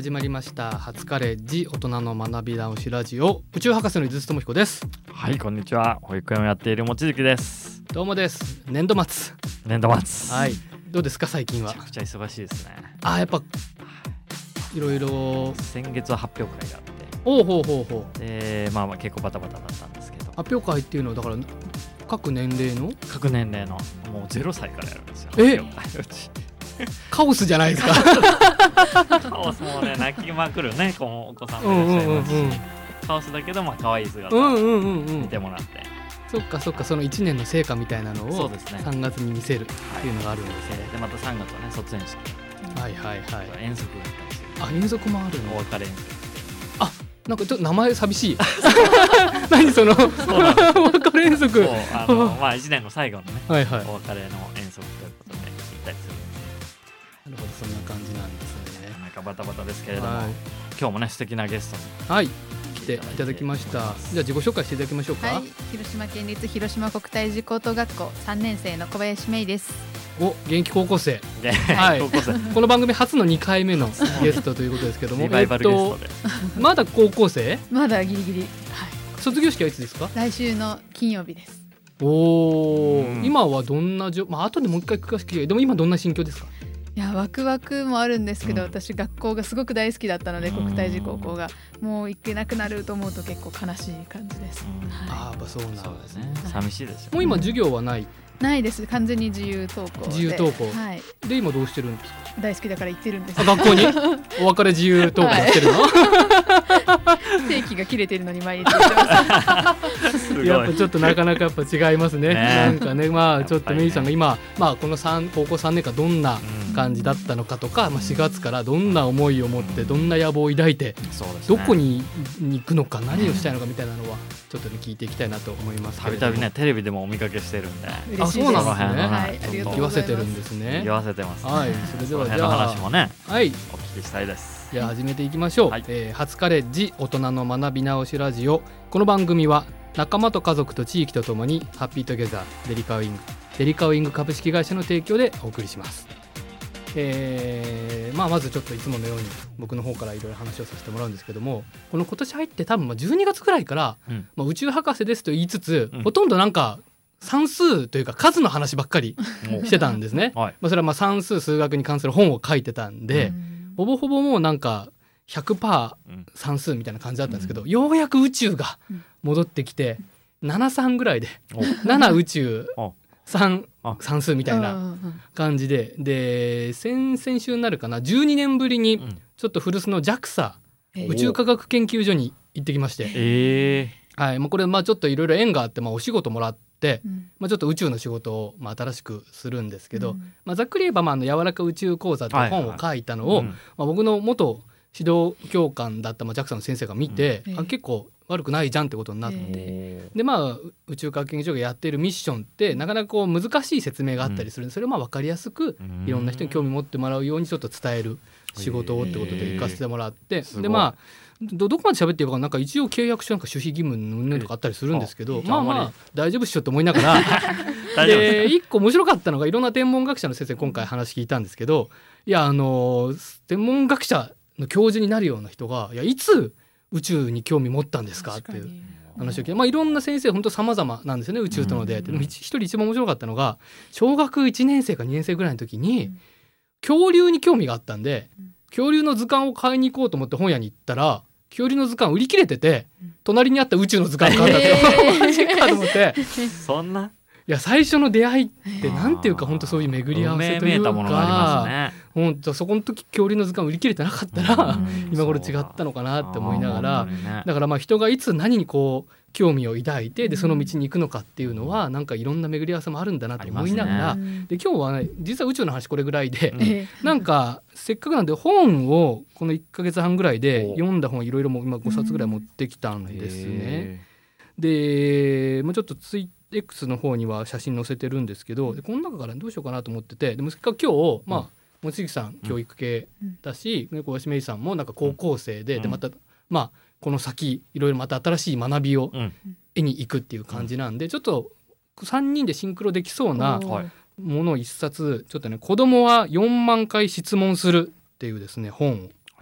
始まりました初カレッジ大人の学び直しラジオ、宇宙博士の井筒智彦です。 はい、こんにちは。保育園をやっている望月です。 どうもです。年度末はい、どうですか最近は。 めちゃくちゃ忙しいですね。 やっぱいろいろ先月は発表会があって、 ほうで結構バタバタだったんですけど、 発表会っていうのはだから各年齢のもう0歳からやるんですよ。 カオスじゃないですかカオスもね、泣きまくるね、お子さんもいらっしゃいますし、カオスだけど可愛い姿を見てもらって、 そっかその1年の成果みたいなのをそうですね、 3月に見せるっていうのがあるんですね。 でまた3月はね、卒園式、遠足があったりして、 遠足もあるの。 お別れ遠足。 なんかちょっと名前寂しい何そのお別れ遠足 1年の最後のね、お別れの遠足ということで行ったりするんです。 なるほど、そんな感じなんですね。 なんかバタバタですけれども、今日もね素敵なゲストに来ていただきました。じゃあ自己紹介していただきましょうか。 広島県立広島国体寺高等学校3年生の小林芽衣です。 現役高校生この番組初の2回目のゲストということですけどもリバイバルゲストで、 まだ高校生？ まだギリギリ、 卒業式はいつですか？ 来週の金曜日です。 今はどんな後でもう一回詳しく、でも今どんな心境ですか？ いや、ワクワクもあるんですけど、私学校がすごく大好きだったので、国体寺高校がもう行けなくなると思うと結構悲しい感じです。 やっぱそうなんですね。 寂しいですよ。 もう今授業はないです。完全に自由登校で今どうしてるんですか？ 大好きだから行ってるんです。 学校にお別れ自由登校してるの？ 定期が切れてるのに毎日行ってますやっぱちょっとなかなかやっぱ違いますね。なんかね、ちょっとメイさんが今、この高校3年間どんな感じだったのかとか、4月からどんな思いを持ってどんな野望を抱いて、どこに行くのか、何をしたいのかみたいなのはちょっと聞いていきたいなと思いますけれども。 たびたびね、テレビでもお見かけしてるんで。 そうなんですね。言わせてるんですね。 言わせてます。 それではじゃあ話もね、 お聞きしたいです。 じゃあ始めていきましょう。初カレッジ大人の学び直しラジオ。この番組は仲間と家族と地域とともにハッピートゲザーデリカウィング株式会社の提供でお送りします。まずちょっといつものように僕の方からいろいろ話をさせてもらうんですけども、今年入って多分12月くらいから、宇宙博士ですと言いつつ、ほとんどなんか算数というか数の話ばっかりしてたんですね。それは算数数学に関する本を書いてたんで、ほぼほぼもうなんか 100% 算数みたいな感じだったんですけど、ようやく宇宙が戻ってきて73ぐらいで7宇宙3算数みたいな感じで、先々週になるかな、12年ぶりにちょっと古巣の JAXA 宇宙科学研究所に行ってきまして、これちょっといろいろ縁があって、お仕事もらってちょっと宇宙の仕事を新しくするんですけど、ざっくり言えば柔らか宇宙講座という本を書いたのを、僕の元指導教官だった JAXA の先生が見て、結構悪くないじゃんってことになって、で宇宙科学研究所がやっているミッションってなかなか難しい説明があったりするんで、それを分かりやすくいろんな人に興味持ってもらうようにちょっと伝える仕事をってことで行かせてもらって、でどこまで喋っていいかなんか一応契約書なんか守秘義務のとかあったりするんですけど、大丈夫っしょと思いながらで一個面白かったのが、いろんな天文学者の先生に今回話聞いたんですけど、天文学者の教授になるような人がいつ宇宙に興味持ったんですかっていう話を聞いて、いろんな先生本当様々なんですよね、宇宙との出会いって。一人一番面白かったのが、小学1年生か2年生ぐらいの時に恐竜に興味があったんで、恐竜の図鑑を買いに行こうと思って本屋に行ったら、恐竜の図鑑売り切れてて、隣にあった宇宙の図鑑買ったってマジかと思って。 そんな、 最初の出会いってなんていうか、本当そういう巡り合わせというか、本当そこの時恐竜の図鑑売り切れてなかったら今頃違ったのかなって思いながら、だから人がいつ何に興味を抱いて、でその道に行くのかっていうのはなんかいろんな巡り合わせもあるんだなと思いながら、で今日は実は宇宙の話これぐらいで、なんかせっかくなんで本をこの1ヶ月半ぐらいで読んだ本いろいろも今5冊ぐらい持ってきたんですね。でちょっとX の方には写真載せてるんですけど、この中からどうしようかなと思ってて、でもせっかく今日望月さん教育系だし、小林芽衣さんもなんか高校生で、またこの先いろいろまた新しい学びを得に行くっていう感じなんで、ちょっと3人でシンクロできそうなものを一冊、ちょっとね、子供は4万回質問するっていうですね本を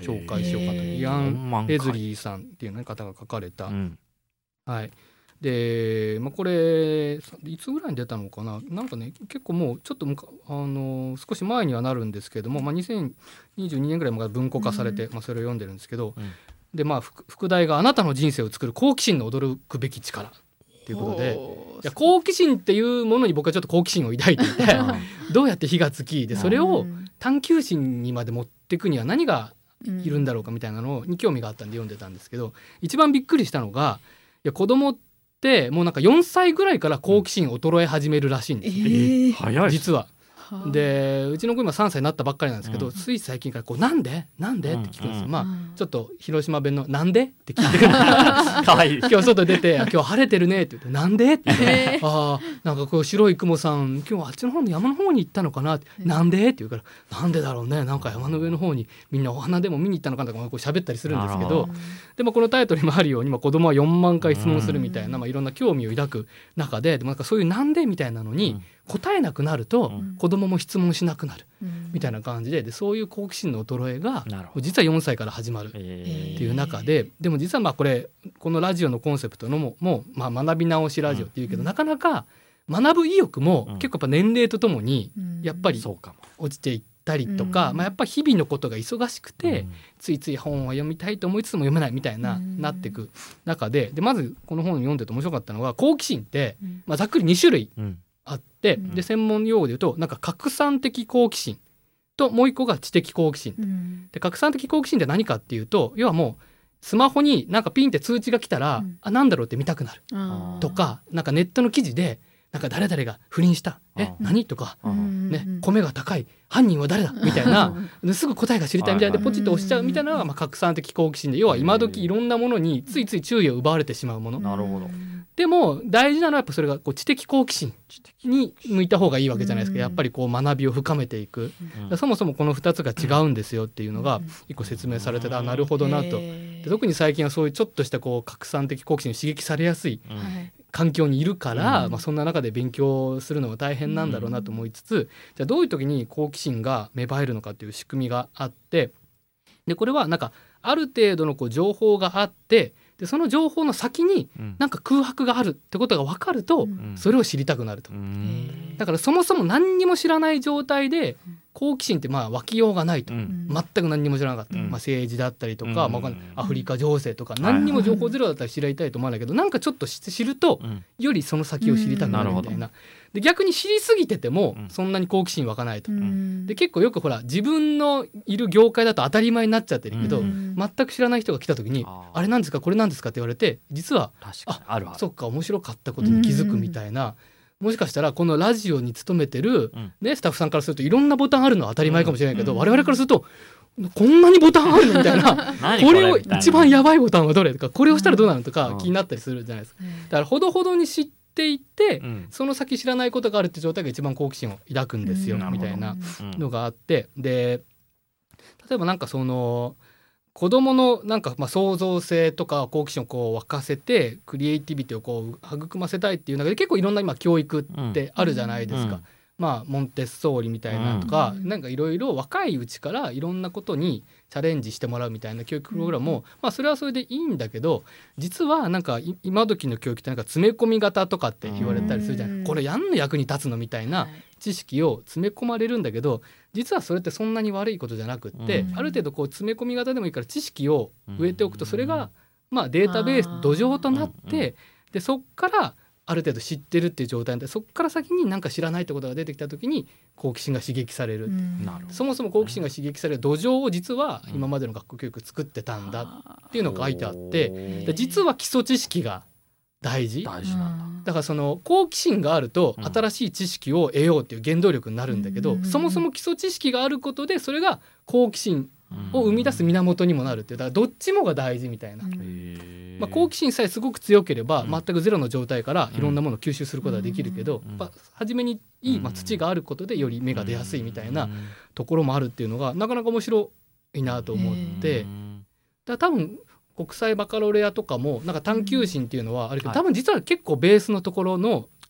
紹介しようかと。イアン・レズリーさんっていう、ね、方が書かれた、はい。で、これいつぐらいに出たのかな、なんかね結構もうちょっと少し前にはなるんですけども、2022年ぐらいまで文庫化されて、それを読んでるんですけど、で副題があなたの人生を作る好奇心の驚くべき力っていうことで、いや好奇心っていうものに僕はちょっと好奇心を抱いていてどうやって火がつきでそれを探求心にまで持っていくには何がいるんだろうかみたいなのに興味があったんで読んでたんですけど、一番びっくりしたのが、いや子供ってもうなんか4歳ぐらいから好奇心衰え始めるらしいんですね、 早い実は。でうちの子今3歳になったばっかりなんですけど、つい最近からこうなんでって聞くんですよ、ちょっと広島弁のなんでって聞いてくるかわいい今日外出て今日晴れてるねって言ってなんでって言って、なんかこう白い雲さん今日あっちの方の山の方に行ったのかなって、なんでって言うから、なんでだろうね、なんか山の上の方にみんなお花でも見に行ったのかなとかこう喋ったりするんですけど、でもこのタイトルにもあるように、子供は4万回質問するみたいな、いろんな興味を抱く中で、なんかそういうなんでみたいなのに答えなくなると、子供も質問しなくなるみたいな感じで、そういう好奇心の衰えが実は4歳から始まるっていう中で、でも実はこのラジオのコンセプトのも学び直しラジオっていうけど、なかなか学ぶ意欲も結構やっぱ年齢とともにやっぱり落ちていったりとか、やっぱ日々のことが忙しくて、ついつい本を読みたいと思いつつも読めないみたいな、なっていく中で、まずこの本を読んでて面白かったのが、好奇心って、ざっくり2種類あって、で専門用語で言うとなんか拡散的好奇心ともう一個が知的好奇心、で拡散的好奇心って何かっていうと、要はもうスマホになんかピンって通知が来たら、なんだろうって見たくなるとか、なんかネットの記事でなんか誰々が不倫した何とか、米が高い犯人は誰だみたいなすぐ答えが知りたいみたいでポチッと押しちゃうみたいなのが拡散的好奇心で、要は今時いろんなものについつい注意を奪われてしまうもの。 なるほど。 でも大事なのはやっぱそれがこう知的好奇心に向いた方がいいわけじゃないですか。やっぱりこう学びを深めていく、そもそもこの2つが違うんですよっていうのが一個説明されてた、なるほどなと。で特に最近はそういうちょっとしたこう拡散的好奇心に刺激されやすい環境にいるから、そんな中で勉強するのは大変なんだろうなと思いつつ、じゃあどういう時に好奇心が芽生えるのかっていう仕組みがあって、でこれはなんかある程度のこう情報があって、でその情報の先になんか空白があるってことが分かると、それを知りたくなると。だからそもそも何にも知らない状態で好奇心って湧きようがないと、全く何にも知らなかった、政治だったりとか、アフリカ情勢とか、何にも情報ゼロだったら知りたいと思わないけど、なんかちょっと知るとよりその先を知りたくなるみたいな。で逆に知りすぎててもそんなに好奇心湧かないと。で結構よくほら自分のいる業界だと当たり前になっちゃってるけど、全く知らない人が来た時にあれなんですかこれなんですかって言われて、実はそっか面白かったことに気づくみたいな。もしかしたらこのラジオに勤めてる、スタッフさんからするといろんなボタンあるのは当たり前かもしれないけど、我々からするとこんなにボタンあるのみたいなこれを一番やばいボタンはどれとか、これをしたらどうなるとか気になったりするじゃないですか。だからほどほどに知っていて、その先知らないことがあるって状態が一番好奇心を抱くんですよ、みたいなのがあって、で例えばなんかその子どものなんか創造性とか好奇心をこう沸かせてクリエイティビティをこう育ませたいっていう中で結構いろんな今教育ってあるじゃないですか。モンテッソーリみたいなとか、なんかいろいろ若いうちからいろんなことにチャレンジしてもらうみたいな教育プログラムも、それはそれでいいんだけど、実はなんか今時の教育ってなんか詰め込み型とかって言われたりするじゃない。これやんの役に立つのみたいな知識を詰め込まれるんだけど、実はそれってそんなに悪いことじゃなくって、ある程度こう詰め込み型でもいいから知識を植えておくと、それがデータベース土壌となって、でそっからある程度知ってるっていう状態で、そこから先に何か知らないってことが出てきた時に好奇心が刺激される、そもそも好奇心が刺激される土壌を実は今までの学校教育作ってたんだっていうのが書いてあって、で実は基礎知識が大事なんだ。だからその好奇心があると新しい知識を得ようっていう原動力になるんだけど、そもそも基礎知識があることでそれが好奇心を生み出す源にもなるっていう、だからどっちもが大事みたいな。好奇心さえすごく強ければ全くゼロの状態からいろんなものを吸収することができるけど、初めにいい土があることでより芽が出やすいみたいなところもあるっていうのがなかなか面白いなと思って、だから多分国際バカロレアとかもなんか探求心っていうのはあるけど、多分実は結構ベースのところの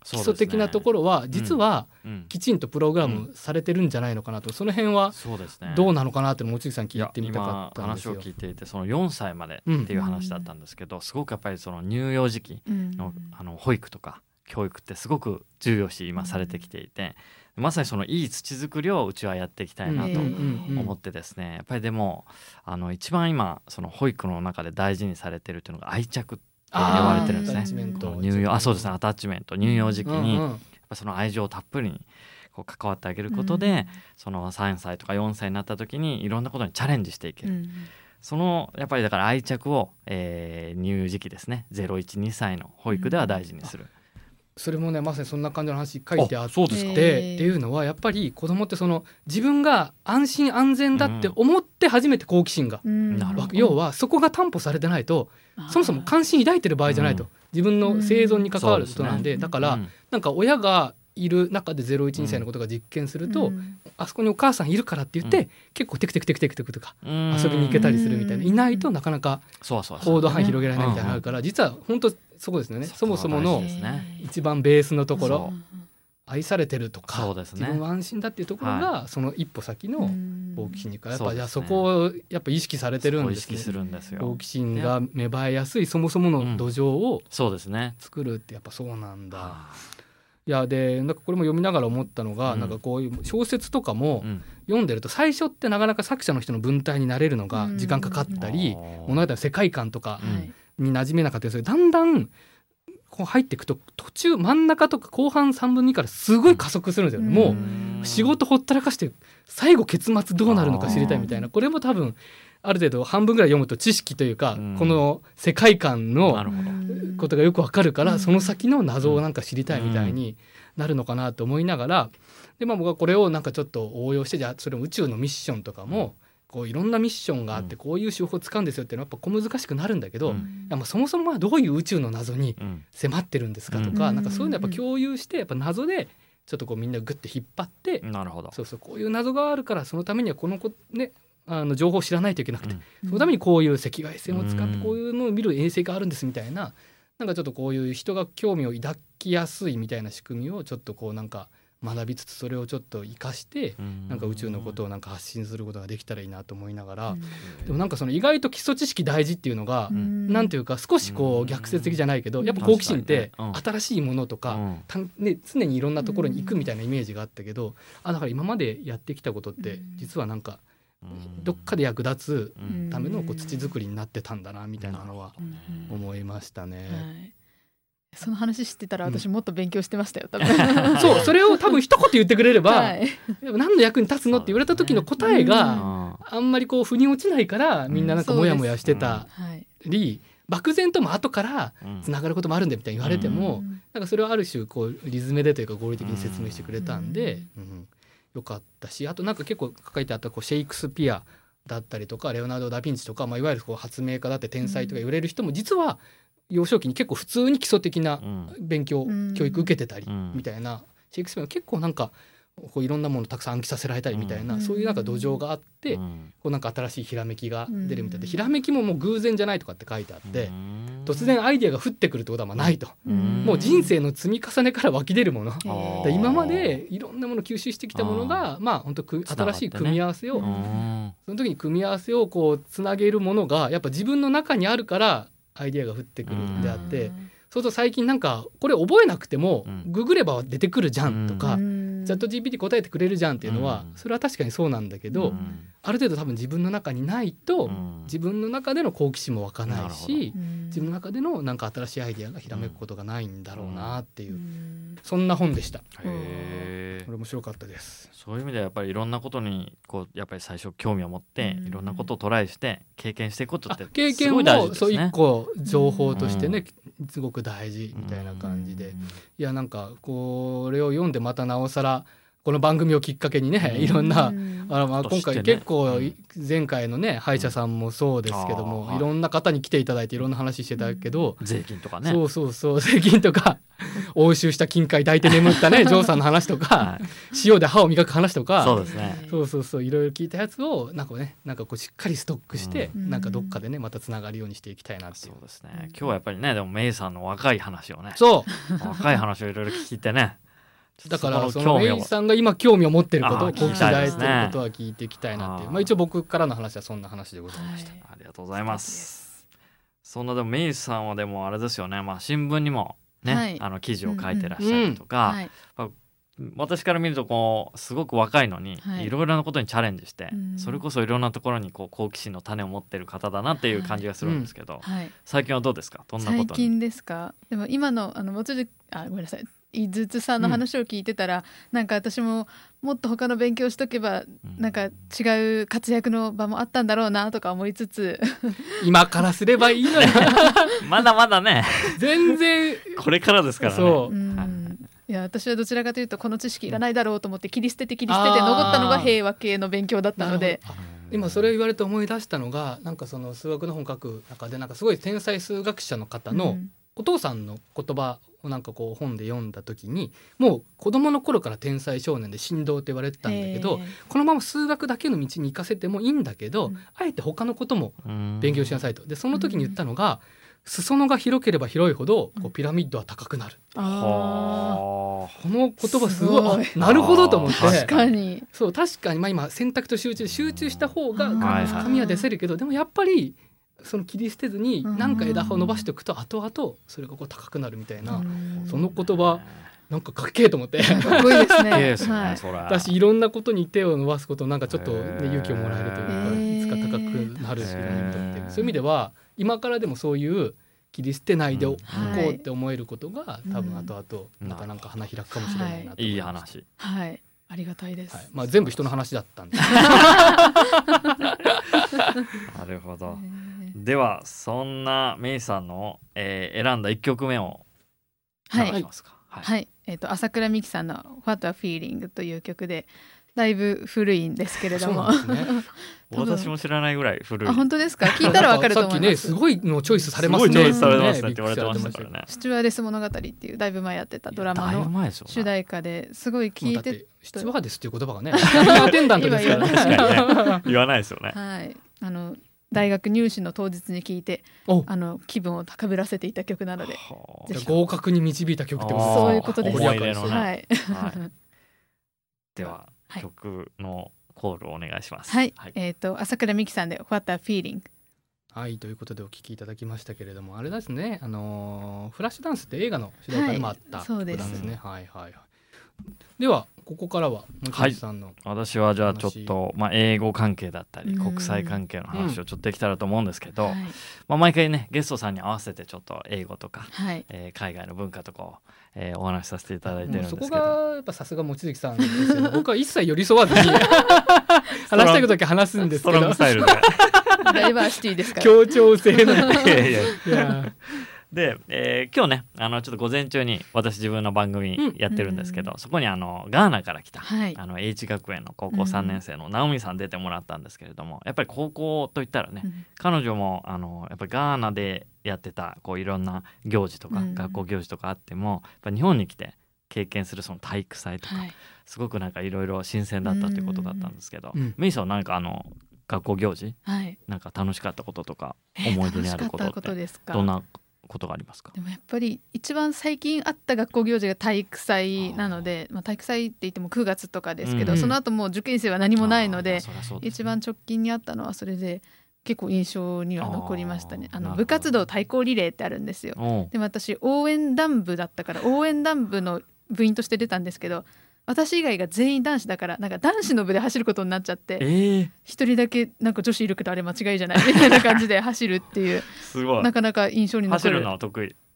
基礎的なところは実はきちんとプログラムされてるんじゃないのかなと、その辺はどうなのかなって望月さん聞いてみたかったんですよ。 今話を聞いていてその4歳までっていう話だったんですけど、すごくやっぱりその乳幼児期の保育とか教育ってすごく重要視今されてきていて、まさにそのいい土作りをうちはやっていきたいなと思ってですね、やっぱりでも一番今その保育の中で大事にされてるっていうのが愛着って呼ばれてるんですね。そうですね、アタッチメント、乳幼児期にやっぱその愛情をたっぷりにこう関わってあげることで、その3歳とか4歳になった時にいろんなことにチャレンジしていける、そのやっぱりだから愛着を、乳幼児期ですね、012歳の保育では大事にする。 それもねまさにそんな感じの話書いてあってっていうのはやっぱり子供ってその自分が安心安全だって思って初めて好奇心が、要はそこが担保されてないとそもそも関心抱いてる場合じゃないと、自分の生存に関わることなんで、だからなんか親がいる中で012歳のことが実験すると、あそこにお母さんいるからって言って、結構テクテクテクテクテクとか遊びに行けたりするみたいな、いないとなかなか行動範囲広げられないみたいなのあるから、実は本当そこですよね。そもそもの一番ベースのところ、愛されてるとか、自分は安心だっていうところがその一歩先の好奇心にやっぱじゃあそこをやっぱ意識されてるんですね。好奇心が芽生えやすいそもそもの土壌を作るってやっぱそうなんだ。いやでなんかこれも読みながら思ったのが、なんかこういう小説とかも読んでると最初ってなかなか作者の人の文体になれるのが時間かかったり、物語の世界観とかに馴染めなかったりする。だんだんこう入っていくと途中真ん中とか後半3分の2からすごい加速するんですよね。もう仕事ほったらかして最後結末どうなるのか知りたいみたいな。これも多分ある程度半分ぐらい読むと知識というか、この世界観のことがよくわかるから、その先の謎をなんか知りたいみたいになるのかなと思いながら、で僕はこれをなんかちょっと応用して、じゃあそれも宇宙のミッションとかもこういろんなミッションがあってこういう手法を使うんですよっていうのはやっぱ小難しくなるんだけど、そもそもはどういう宇宙の謎に迫ってるんですかとか、なんかそういうのやっぱ共有してやっぱ謎でちょっとこうみんなグッて引っ張って、そうそうこういう謎があるからそのためにはこのね情報を知らないといけなくて、そのためにこういう赤外線を使ってこういうのを見る衛星があるんですみたいな、なんかちょっとこういう人が興味を抱きやすいみたいな仕組みをちょっとこうなんか学びつつ、それをちょっと活かしてなんか宇宙のことをなんか発信することができたらいいなと思いながら、でもなんかその意外と基礎知識大事っていうのがなんていうか少しこう逆説的じゃないけど、やっぱ好奇心って新しいものとかね、常にいろんなところに行くみたいなイメージがあったけど、だから今までやってきたことって実はなんかどっかで役立つためのこう土作りになってたんだなみたいなのは思いましたね。 その話知ってたら私もっと勉強してましたよ多分そうそれを多分一言言ってくれれば、何の役に立つのって言われた時の答えがあんまりこう腑に落ちないから、みんななんかモヤモヤしてたり、漠然とも後からつながることもあるんだみたいに言われても、なんかそれはある種こうリズムでというか合理的に説明してくれたんでよかったし、あとなんか結構書いてあったこうシェイクスピアだったりとかレオナルド・ダ・ヴィンチとか、いわゆるこう発明家だって天才とか言われる人も実は幼少期に結構普通に基礎的な勉強、教育受けてたりみたいな、シェイクスピアは結構なんかこういろんなものたくさん暗記させられたりみたいな、そういうなんか土壌があって、こうなんか新しいひらめきが出るみたいで、ひらめきももう偶然じゃないとかって書いてあって、突然アイデアが降ってくるってことはないと、もう人生の積み重ねから湧き出るもので、今までいろんなものを吸収してきたものが本当新しい組み合わせを、その時に組み合わせをこうつなげるものがやっぱ自分の中にあるからアイデアが降ってくるんであって、そうすると最近なんかこれ覚えなくてもググれば出てくるじゃんとか、チャット GPT 答えてくれるじゃんっていうのは、それは確かにそうなんだけど、ある程度多分自分の中にないと自分の中での好奇心も湧かないし、自分の中でのなんか新しいアイデアがひらめくことがないんだろうなっていう、そんな本でした。これ面白かったです。 そういう意味ではやっぱりいろんなことにこうやっぱり最初興味を持っていろんなことをトライして経験していくことって経験もそう一個情報としてね、すごく大事みたいな感じで、いやなんかこれを読んでまたなおさらこの番組をきっかけにね、いろんな今回結構前回のね歯医者さんもそうですけども、いろんな方に来ていただいていろんな話してたけど、 税金とかね、 そう税金とか押収した金塊抱いて眠ったねジョーさんの話とか、塩で歯を磨く話とか、 そうですね、 そういろいろ聞いたやつをなんかこうしっかりストックして、なんかどっかでねまたつながるようにしていきたいなっていう。 そうですね、今日はやっぱりねでもメイさんの若い話をね、若い話をいろいろ聞いてねだからそのメイさんが今興味を持ってることをこう期待してることは聞いていきたいなっていう、一応僕からの話はそんな話でございました。 ありがとうございます。そんなでもメイさんはでもあれですよね、新聞にもね、記事を書いてらっしゃるとか、私から見るとこうすごく若いのにいろいろなことにチャレンジして、それこそいろんなところにこう好奇心の種を持ってる方だなっていう感じがするんですけど、最近はどうですか？どんなことに？ 最近ですか？でも今のごめんなさい、井筒さんの話を聞いてたら、なんか私ももっと他の勉強しとけば、なんか違う活躍の場もあったんだろうなとか思いつつ今からすればいいのよまだまだね全然これからですからね。 いや私はどちらかというとこの知識いらないだろうと思って切り捨てて残ったのが平和系の勉強だったので、 今それを言われて思い出したのが、なんかその数学の本書く中でなんかすごい天才数学者の方のお父さんの言葉をなんかこう本で読んだ時に、もう子供の頃から天才少年で神童って言われてたんだけど、このまま数学だけの道に行かせてもいいんだけど、あえて他のことも勉強しなさいと。でその時に言ったのが、裾野が広ければ広いほどこうピラミッドは高くなる。この言葉すごいなるほどと思って。 確かに今選択と集中した方が深みは出せるけど、でもやっぱりその切り捨てずに何か枝葉を伸ばしておくと後々それがこう高くなるみたいな、その言葉なんかかっけえと思ってかっこいいですね。 私いろんなことに手を伸ばすことなんかちょっと、勇気をもらえるというか、いつか高くなるピラミッドって、そういう意味では今からでもそういう切り捨てないでおこうって思えることが、多分後々またなんか花開くかもしれないなと思います。 いい話。 ありがたいです。 全部人の話だったんでなるほど。ではそんなメイさんの、選んだ1曲目を流しますか？ 朝倉美希さんの What a Feeling という曲で、だいぶ古いんですけれども私も知らないぐらい古い。 本当ですか？聞いたらわかると思います。 さっきねすごいのチョイスされますね。 すごいチョイスされますねって言われてましたからね。 スチュワーデス物語っていうだいぶ前やってたドラマの主題歌ですごい聞いて、 スチュワーデスっていう言葉がねアテンダントですからね。 確かにね言わないですよね。 大学入試の当日に聞いて気分を高ぶらせていた曲なので、 合格に導いた曲ってことそういうことです。 思い入れのね。では曲のコールをお願いします。 朝倉美希さんで What a Feeling。 ということでお聴きいただきましたけれども、あれですね、フラッシュダンスって映画の主題歌でもあった曲なんですね。ではここからは森さんの、 私はじゃあちょっと、英語関係だったり国際関係の話をちょっとできたらと思うんですけど、毎回ねゲストさんに合わせてちょっと英語とか、海外の文化とかを、お話しさせていただいてるんですけど、 そこがやっぱさすが望月さんですよね。僕は一切寄り添わずに話したいことだけ話すんですけど、 ストロングスタイルでダイバーシティですから協調性ので、今日ねちょっと午前中に私自分の番組やってるんですけど、そこにガーナから来た、H 学園の高校3年生の直美さん出てもらったんですけれども、やっぱり高校といったらね、彼女もやっぱりガーナでやってたこういろんな行事とか、学校行事とかあってもやっぱ日本に来て経験するその体育祭とか、すごくなんかいろいろ新鮮だったっていうことだったんですけど、メイさんはなんか学校行事、なんか楽しかったこととか思い出にあることってどんなことがありますか？ でもやっぱり一番最近あった学校行事が体育祭なので、体育祭って言っても9月とかですけど、その後もう受験生は何もないので、一番直近にあったのはそれで結構印象には残りましたね。部活動対抗リレーってあるんですよ。でも私応援団部だったから応援団部の部員として出たんですけど、私以外が全員男子だからなんか男子の部で走ることになっちゃって、一人だけなんか女子いるけどあれ間違いじゃないみたいな感じで走るっていうすごいなかなか印象に残る。 走るのは得意？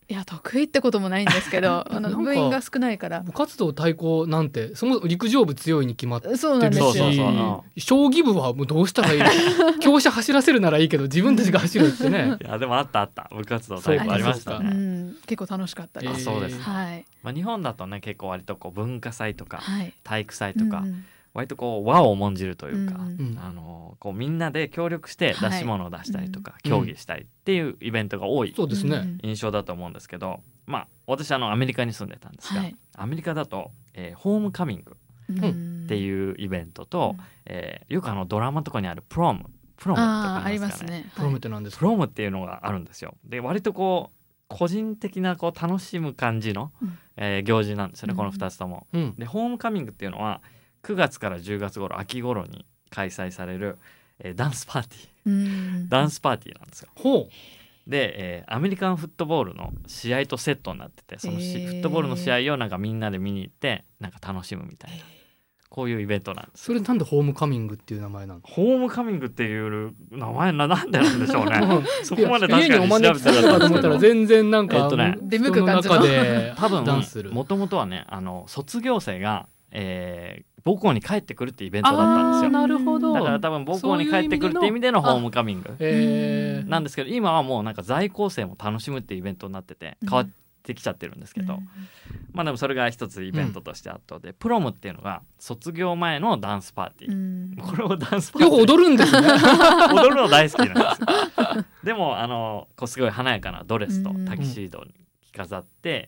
いや得意ってこともないんですけど部員が少ないから部活動対抗なんてそも陸上部強いに決まってるし、 そうなんですよ。 将棋部はもうどうしたらいい強者走らせるならいいけど自分たちが走るってねいやでもあった部活動対抗ありましたね。 結構楽しかったです。 そうです、 はい。 日本だとね結構割とこう文化祭とか、体育祭とか、割とこう和を重んじるというか、こうみんなで協力して出し物を出したりとか、競技したりっていうイベントが多い印象だと思うんですけど、私アメリカに住んでたんですが、アメリカだと、ホームカミングっていうイベントと、よくドラマとかにあるプロムとかありますかね。 プロムって何ですか？ プロムっていうのがあるんですよ。で割とこう個人的なこう楽しむ感じの、行事なんですよね、この2つとも。でホームカミングっていうのは9月から10月頃秋頃に開催される、ダンスパーティー、ダンスパーティーなんですよ。で、アメリカンフットボールの試合とセットになってて、そのフットボールの試合をなんかみんなで見に行ってなんか楽しむみたいな、こういうイベントなんです。 それなんでホームカミングっていう名前なの？ ホームカミングっていう名前なんでなんでしょうねそこまで確かに調べてなかったと思ったら全然なんか出向く感じの多分もともとはね卒業生が、母校に帰ってくるってイベントだったんですよ。 なるほど。 だから多分母校に帰ってくるっていう意味でのホームカミングなんですけど、今はもうなんか在校生も楽しむっていうイベントになってて変わってきちゃってるんですけど、でもそれが一つイベントとしてあったので、プロムっていうのが卒業前のダンスパーティー、これをダンスパーティーよく踊るんですね踊るの大好きなんですよでもこうすごい華やかなドレスとタキシードに着飾って、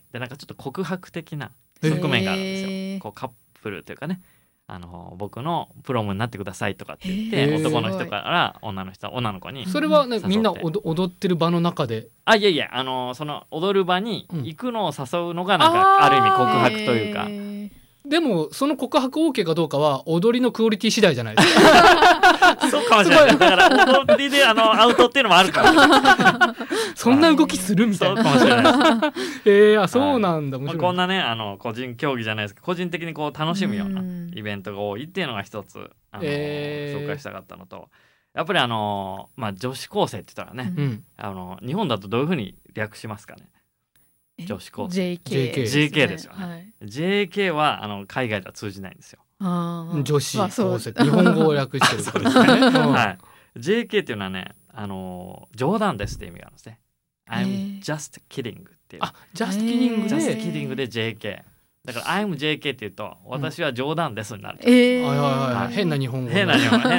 でなんかちょっと告白的な側面があるんですよ。こうカップルというかね、僕のプロムになってくださいとかって言って、男の人から女の子にそれは、ね、みんな踊ってる場の中でいやその踊る場に行くのを誘うのがなんか、ある意味告白というか、 でもその告白 OK かどうかは踊りのクオリティ次第じゃないですかそうかもしれない。だから踊りでアウトっていうのもあるからそんな動きするみたいな。 そうかもしれないですそうなんだ。 こんなね個人競技じゃないですけど個人的にこう楽しむようなイベントが多いっていうのが一つ紹介したかったのと、やっぱり女子高生って言ったらね、日本だとどういうふうに略しますかね？女子高生 JK ですよね、JK は海外では通じないんですよ。 女子高生日本語を略してるからね JK っていうのはね冗談ですって意味があるんですね。I'm just kidding っていう。 just kidding で JK だから I'm JK って言うと私は冗談ですになる。 変な日本語。 変な日本語。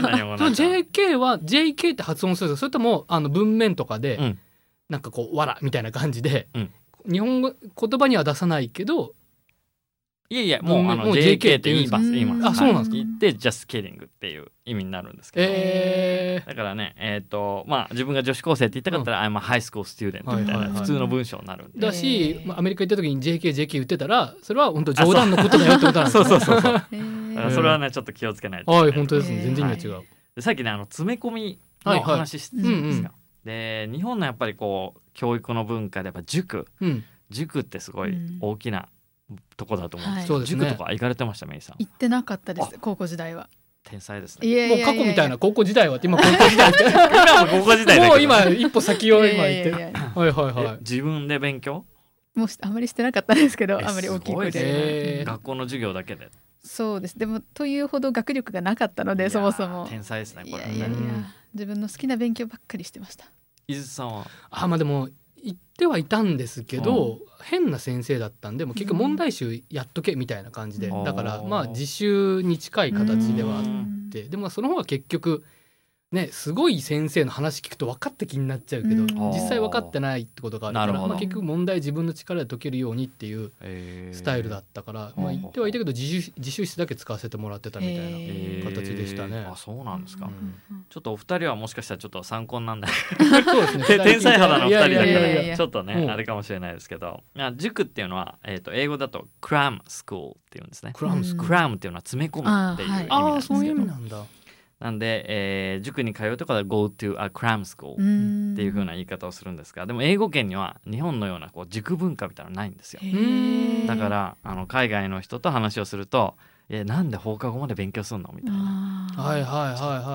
JK は JK って発音するんですか？それとも文面とかで、なんかこうわらみたいな感じで、日本語言葉には出さないけど、 いやもうJK って言います。 そうなんですか？ 言って just kidding っていう意味になるんですけど、だからね自分が女子高生って言ったかったら I'm a high school student みたいな普通の文章になるんで、 だしアメリカ行った時に JK 言ってたらそれは本当冗談のことだよってことなんですね。 そうだからそれはねちょっと気をつけないと。 本当ですね。全然意味が違う。 さっきね詰め込みの話してたんですよ。で日本のやっぱりこう教育の文化でやっぱ塾ってすごい大きなとこだと思うんですけど、塾とか行かれてました？メイさん。 行ってなかったです。高校時代は。 天才ですね。 もう過去みたいな高校時代はって今高校時代って今も高校時代だけどもう今一歩先を今言ってる。 自分で勉強もうあまりしてなかったですけど、あまり大きい声で、 学校の授業だけで。 そうです。でもというほど学力がなかったので、そもそも天才ですねこれ。 自分の好きな勉強ばっかりしてました。 伊豆さんは？ でも言ってはいたんですけど、変な先生だったんでもう結局問題集やっとけみたいな感じで、だから自習に近い形ではあって、でもその方が結局ねすごい先生の話聞くと分かった気になっちゃうけど、実際分かってないってことがあるから、結局問題自分の力で解けるようにっていうスタイルだったから、言ってはいたけど自習室だけ使わせてもらってたみたいな形でしたね。 そうなんですか。ちょっとお二人はもしかしたらちょっと参考にならないそうですね天才肌のお二人だからちょっとねあれかもしれないですけど、塾っていうのは英語だとクラムスクールっていうんですね。クラムっていうのは詰め込むっていう意味なんですけど、 そういう意味なんだ。 なんで、塾に通うとかで go to a cram school っていう風な言い方をするんですが、でも英語圏には日本のようなこう塾文化みたいなのないんですよ。だから海外の人と話をするとなんで放課後まで勉強するのみたいな、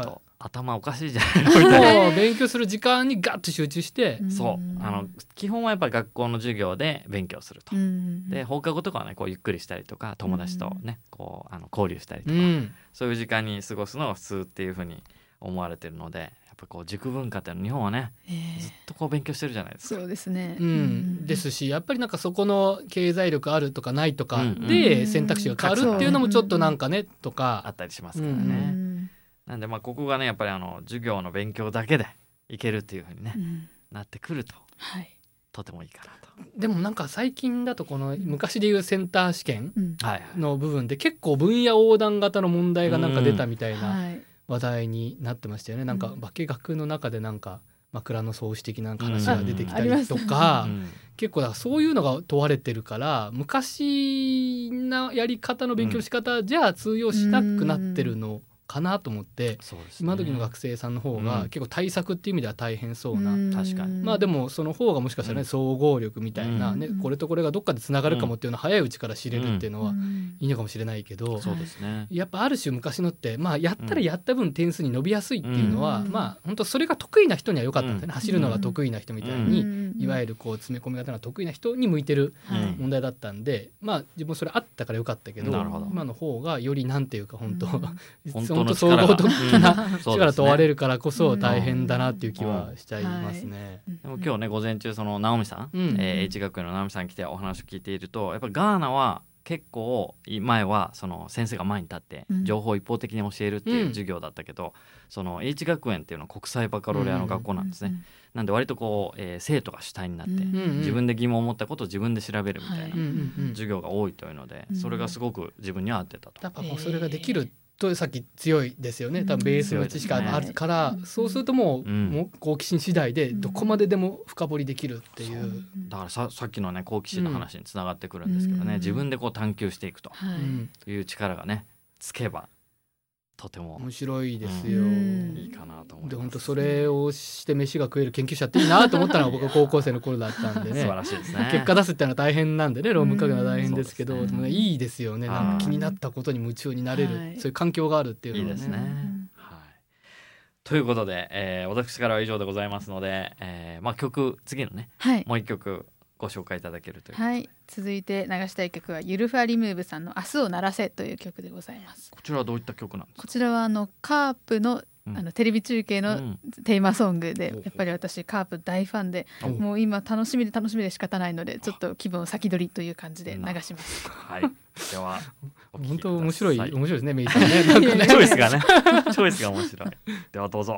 頭おかしいじゃないみたいなもう勉強する時間にガッと集中して、 そう基本はやっぱり学校の授業で勉強すると、で放課後とかはねこうゆっくりしたりとか友達とねこう交流したりとか、そういう時間に過ごすのが普通っていうふうに思われてるので、やっぱこう塾文化って日本はね、ずっとこう勉強してるじゃないですか。 そうですね、 ですしやっぱりなんかそこの経済力あるとかないとかで選択肢が変わるっていうのもちょっとなんかねとかあったりしますからね、なんでここがねやっぱり授業の勉強だけでいけるっていうふうにね、なってくると、とてもいいかなと。 でもなんか最近だとこの昔でいうセンター試験の部分で結構分野横断型の問題がなんか出たみたいな話題になってましたよね。なんか化学の中でなんか枕草子的な話が出てきたりとか、結構だからそういうのが問われてるから昔のやり方の勉強の仕方じゃ通用しなくなってるのかなと思って、今時の学生さんの方が結構対策っていう意味では大変そうな、 確かにまあでもその方がもしかしたらね、総合力みたいなね、これとこれがどっかでつながるかもっていうのを早いうちから知れるっていうのはいいのかもしれないけど、 そうですね、 やっぱある種昔のってやったらやった分点数に伸びやすいっていうのは、本当それが得意な人には良かったんですよね。走るのが得意な人みたいに、いわゆるこう詰め込み方が得意な人に向いてる問題だったんで、自分それあったから良かったけど、今の方がよりなんていうか本当総合的な力問われるからこそ大変だなっていう気はしちゃいますね。 でも今日ね午前中その直美さん、H 学園の直美さん来てお話を聞いていると、やっぱガーナは結構前はその先生が前に立って情報を一方的に教えるっていう授業だったけど、その H 学園っていうのは国際バカロレアの学校なんですね。なんで割とこう、生徒が主体になって、自分で疑問を持ったことを自分で調べるみたいな授業が多いというので、それがすごく自分には合ってたと。 やっぱそれができるとさっき強いですよね。多分ベースの知識があるから、そうするともう好奇心次第でどこまででも深掘りできるっていう、 だからさっきのね好奇心の話につながってくるんですけどね、自分でこう探求していくという力がねつけばとても面白いですよ。 いいかなと思います。 で本当それをして飯が食える研究者っていいなと思ったのが僕は高校生の頃だったんでね素晴らしいですね。 結果出すってのは大変なんでね、論文書くのは大変ですけど、でもね、いいですよね。なんか気になったことに夢中になれる、そういう環境があるっていうのはね。 いいですね。ということで、私からは以上でございますので、曲次のね、もう一曲ご紹介いただけるということで、 続いて流したい曲はゆるふわリムーブさんの明日を鳴らせという曲でございます。 こちらはどういった曲なんですか？ こちらはカープのテレビ中継のテーマソングで、やっぱり私カープ大ファンで、もう今楽しみで仕方ないので、ちょっと気分を先取りという感じで流します。 では本当面白いですね、メイさんね。なんかねチョイスが面白い。ではどうぞ。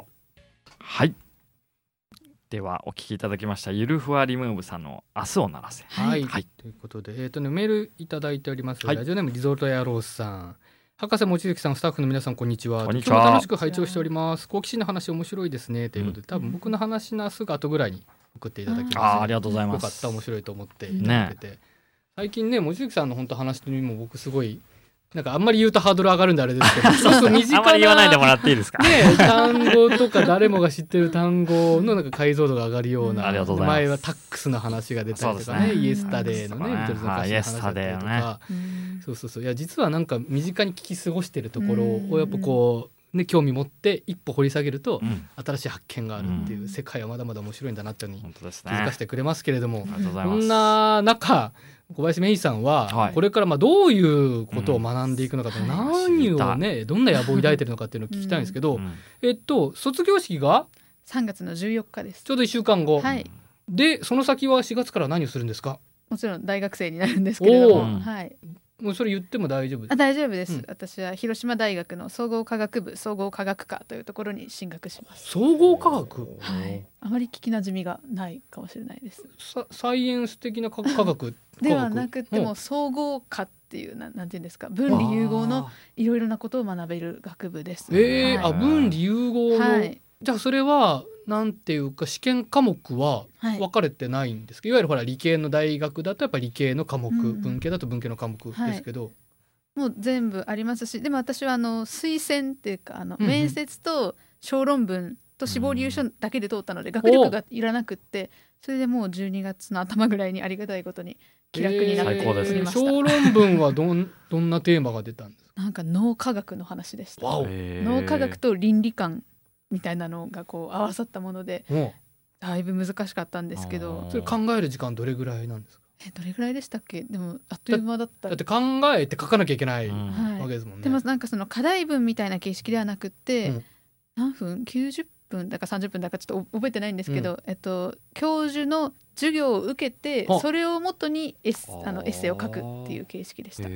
ではお聴きいただきましたゆるふわリムーブさんの明日を鳴らせ。 ということで、メールいただいております。ラジオネームリゾートヤローさん、博士望月さん、スタッフの皆さん、こんにちは。今日も楽しく拝聴しております。好奇心の話面白いですねということで、多分僕の話のすぐ後ぐらいに送っていただきました。 ありがとうございます。 よかった、面白いと思っていただけて、最近ね望月さんの本当話にも僕すごいなんかあんまり言うとハードル上がるんであれですけどそう身近なあんまり言わないでもらっていいですか単語とか誰もが知ってる単語のなんか解像度が上がるような、前はタックスの話が出たりとかね、イエスタデーのねビトルズの歌詞の話だったりとか、そういや実はなんか身近に聞き過ごしてるところをやっぱこう興味持って一歩掘り下げると新しい発見があるっていう、世界はまだまだ面白いんだなっていうのに気づかせてくれますけれども、こんな中小林芽衣さんはこれからどういうことを学んでいくのかと、何をねどんな野望を抱いてるのかっていうのを聞きたいんですけど、卒業式が 3月の14日です。 ちょうど1週間後、でその先は4月から何をするんですか？ もちろん大学生になるんですけれども、 もうそれ言っても大丈夫ですか？ 大丈夫です、私は広島大学の総合科学部総合科学科というところに進学します。 総合科学、 あまり聞きなじみがないかもしれないです。 サイエンス的な科学ではなくても総合科っていうなんていうんですか、分離融合のいろいろなことを学べる学部です。 分離融合の、じゃあそれはなんていうか試験科目は分かれてないんですけど、いわゆるほら理系の大学だとやっぱり理系の科目、文系だと文系の科目ですけど、 もう全部ありますし、でも私は推薦っていうか面接と小論文と志望理由書だけで通ったので学力がいらなくって、それでもう12月の頭ぐらいにありがたいことに気楽になっておりました。 小論文はどんなテーマが出たんですか？ なんか脳科学の話でした。脳科学と倫理観みたいなのがこう合わさったものでだいぶ難しかったんですけど。 それ考える時間どれぐらいなんですか？ どれぐらいでしたっけ？でもあっという間だった。 だって考えて書かなきゃいけないわけですもんね。 でもなんかその課題文みたいな形式ではなくって、何分90分だか30分だかちょっと覚えてないんですけど、教授の授業を受けてそれをもとにエッセイを書くっていう形式でした。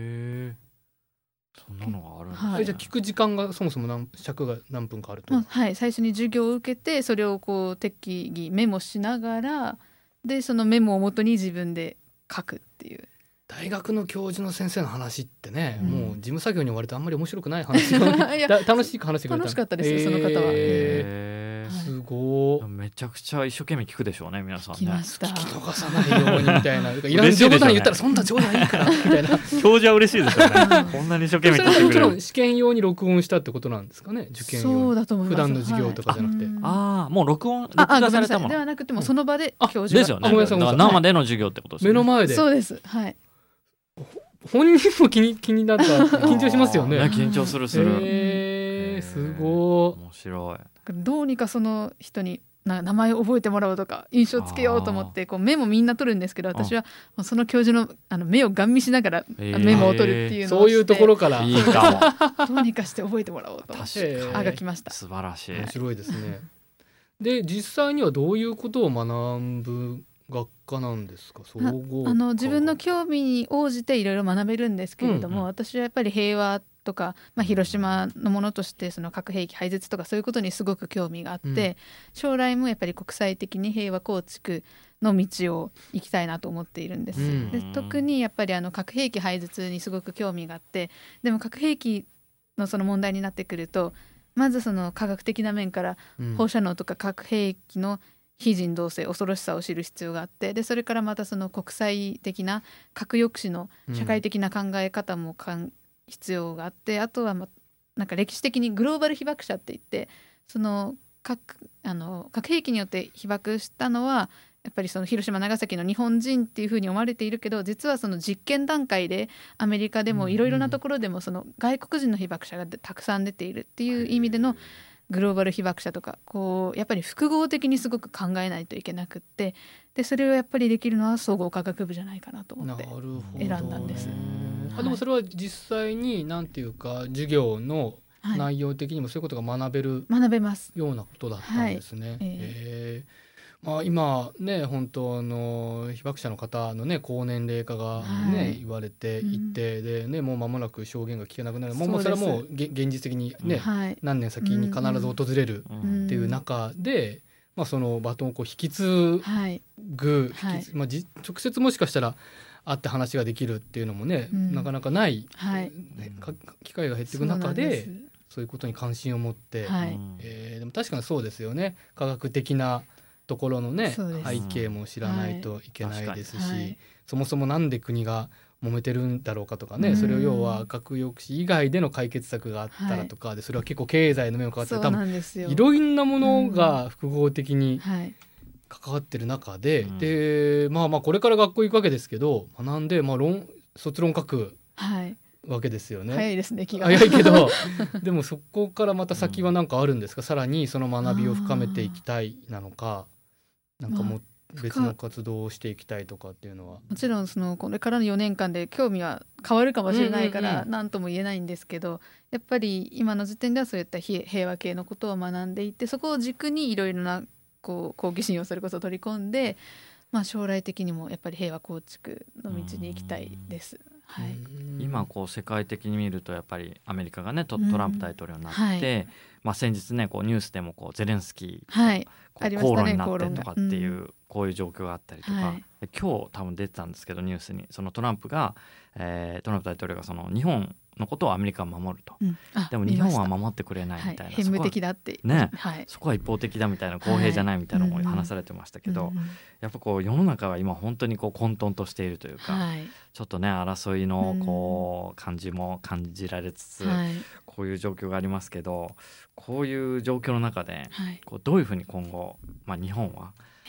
そんなのがあるんですね。 じゃあ聞く時間がそもそも尺が何分かあると、 最初に授業を受けてそれをこう適宜メモしながらでそのメモをもとに自分で書くっていう。 大学の教授の先生の話ってね、もう事務作業に追われてあんまり面白くない話楽しい話が楽しかったですよ、その方は。 すごい。 めちゃくちゃ一生懸命聞くでしょうね、皆さんね。 聞き逃さないようにみたいな。いらん冗談言ったらそんな冗談いいからみたいな。 教授は嬉しいですよね。こんなに一生懸命聞いてくれる。 もちろん試験用に録音したってことなんですかね。受験用に。 そうだと思います。 普段の授業とかじゃなくて。 もう録画されたものではなくてもその場で教授が。 ですよね。生での授業ってことですよね。 目の前で。 そうです。はい。 本人も気になった緊張しますよね。 緊張する。 すごい。 面白い。 どうにかその人に名前を覚えてもらおうとか印象つけようと思ってこうメモみんな取るんですけど、私はその教授の目をガン見しながらメモを取るっていうのをして、 そういうところからいいかもどうにかして覚えてもらおうと思ってが来ました。 素晴らしい。 面白いですね。で実際にはどういうことを学ぶ学科なんですか？ 自分の興味に応じていろいろ学べるんですけれども、私はやっぱり平和とか、広島のものとしてその核兵器廃絶とかそういうことにすごく興味があって、将来もやっぱり国際的に平和構築の道を行きたいなと思っているんです。で特にやっぱり核兵器廃絶にすごく興味があって、でも核兵器のその問題になってくるとまずその科学的な面から放射能とか核兵器の非人道性恐ろしさを知る必要があって、でそれからまたその国際的な核抑止の社会的な考え方も必要があって、あとはなんか歴史的にグローバル被爆者って言ってその核兵器によって被爆したのはやっぱりその広島長崎の日本人っていうふうに思われているけど、実はその実験段階でアメリカでもいろいろなところでもその外国人の被爆者がたくさん出ているっていう意味でのグローバル被爆者とかこうやっぱり複合的にすごく考えないといけなくって、でそれをやっぱりできるのは総合科学部じゃないかなと思って選んだんです。 でもそれは実際になんていうか授業の内容的にもそういうことが学べますようなことだったんですね。今ね本当被爆者の方のね高年齢化がね、言われていて、でねもう間もなく証言が聞けなくなる、もうそれはもう現実的にね、何年先に必ず訪れるっていう中で、そのバトンをこう引き継ぐ、直接もしかしたら会って話ができるっていうのもね、なかなかない、機会が減っていく中でそういうことに関心を持って、でも確かにそうですよね。科学的なところのね背景も知らないといけないですし、そもそもなんで国が揉めてるんだろうかとかね、それを要は核抑止以外での解決策があったらとかで、それは結構経済の面を関わって多分いろんなものが複合的に関わってる中で、でこれから学校行くわけですけど、学んで卒論書くわけですよね。 早いですね、気が早いけどでもそこからまた先は何かあるんですか？さらにその学びを深めていきたいなのか、なんかもう別の活動をしていきたいとかっていうのは。 もちろんそのこれからの4年間で興味は変わるかもしれないから何とも言えないんですけど、やっぱり今の時点ではそういった平和系のことを学んでいって、そこを軸にいろいろな好奇心をそれこそ取り込んで、将来的にもやっぱり平和構築の道に行きたいです。 今世界的に見るとやっぱりアメリカがねトランプ大統領になって、先日ねニュースでもゼレンスキー口論になってとかっていうこういう状況があったりとか、今日多分出てたんですけどニュースにそのトランプ大統領がその日本のことをアメリカは守ると、でも日本は守ってくれないみたいな、 偏無的だってね、そこは一方的だみたいな、公平じゃないみたいなのも話されてましたけど、やっぱ世の中は今本当に混沌としているというか、ちょっとね争いの感じも感じられつつ、こういう状況がありますけど、こういう状況の中でどういうふうに今後、日本は